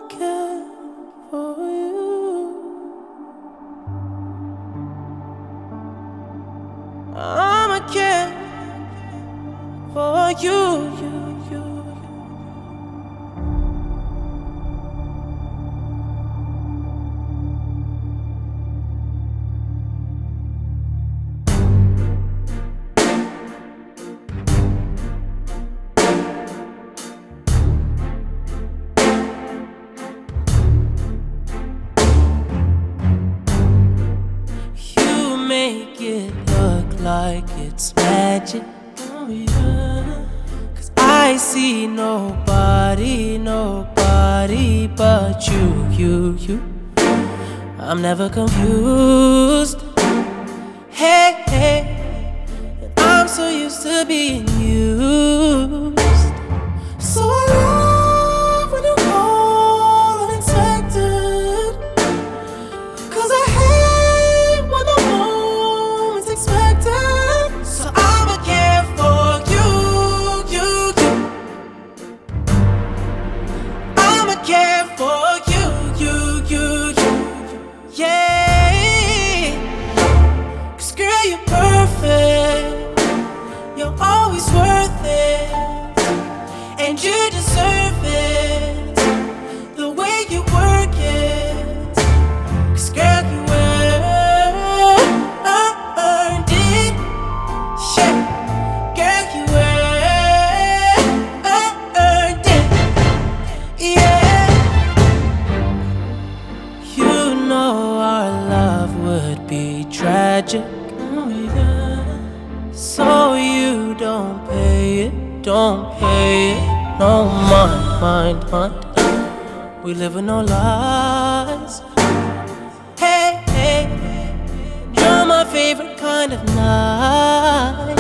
care for you. I'ma care for you. You make it look like it's magic. Oh yeah. 'Cause I see nobody but you. I'm never confused. Hey, and I'm so used to being used. So I love when you call unexpected, 'cause I hate when the moment's expected. So I'ma care for you. I'ma care for you. Yeah. 'Cause girl, you're perfect. You're always worth it, and you deserve it. The way you work it, 'cause girl, you earned it. Yeah, girl, you earned it. Yeah, you know our love would be tragic. Oh yeah. So you don't pay it. No mind. We live with no lies. Hey, you're my favorite kind of night.